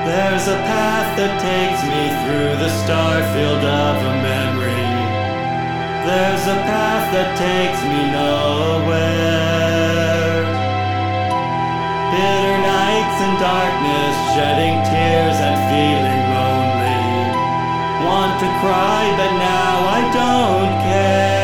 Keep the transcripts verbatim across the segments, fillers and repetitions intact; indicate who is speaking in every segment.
Speaker 1: There's a path that takes me through the starfield of a memory. There's a path that takes me nowhere. Bitter nights and darkness, shedding tears and feeling lonely. Want to cry, but now I don't care.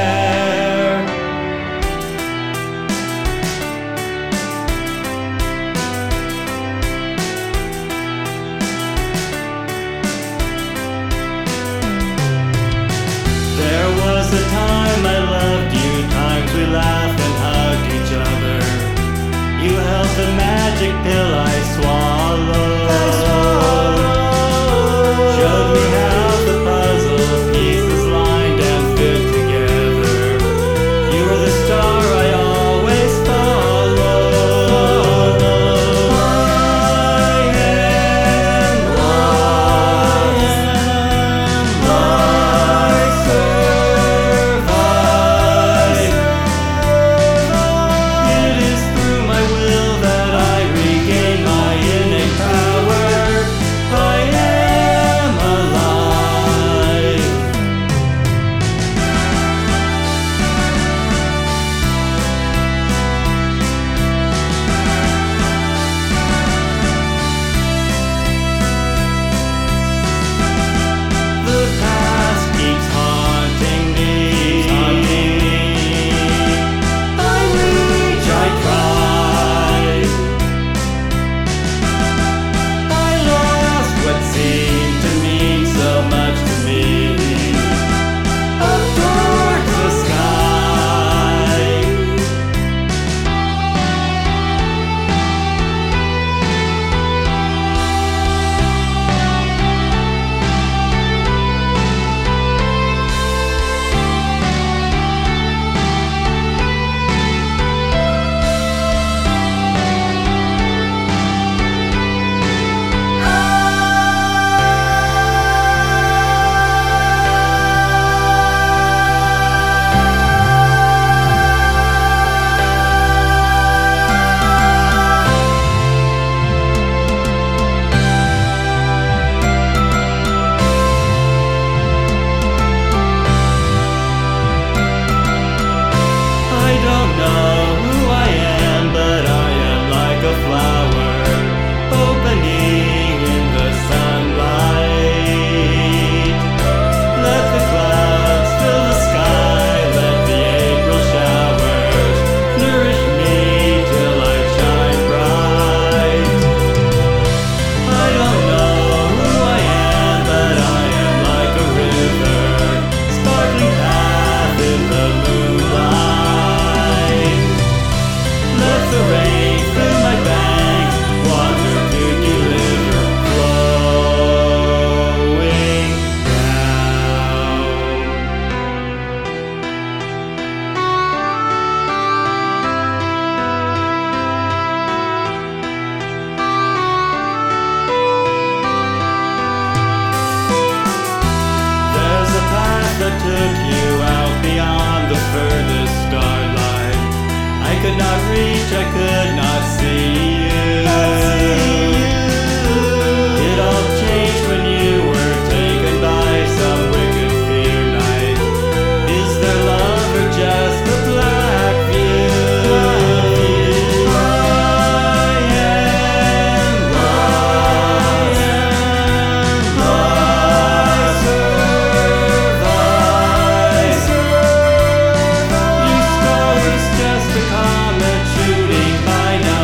Speaker 1: There was a time I loved you, times we laughed and hugged each other. You held the magic pill I swallowed. I swallowed. Showed me how the puzzle pieces lined and fit together. You were the star I always followed. I am lost. I survive. It is through my will that I regain my innate power. I am alive. The past keeps haunting me. I reach, I try. I lost what seemed to mean so much to me. Up towards the sky. I don't know who I am, but I am like a flower opening in the sunlight. Let the clouds fill the sky, let the April showers nourish me till I shine bright. I don't know who I am, but I am like a river, sparkling path in the moonlight. Let the rain fill my banks, water to deliver, flowing down. There's a path that took you out beyond the furthest starlight. I could not reach, I could not see you. It all changed when you were taken by some wicked fear night. Is there love or just a black view? I am lost. I survive. You star is just a comet shooting by night.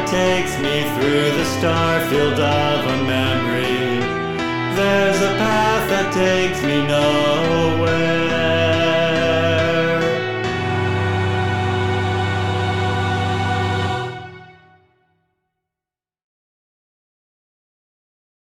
Speaker 1: takes me through the star field of a memory. There's a path that takes me nowhere.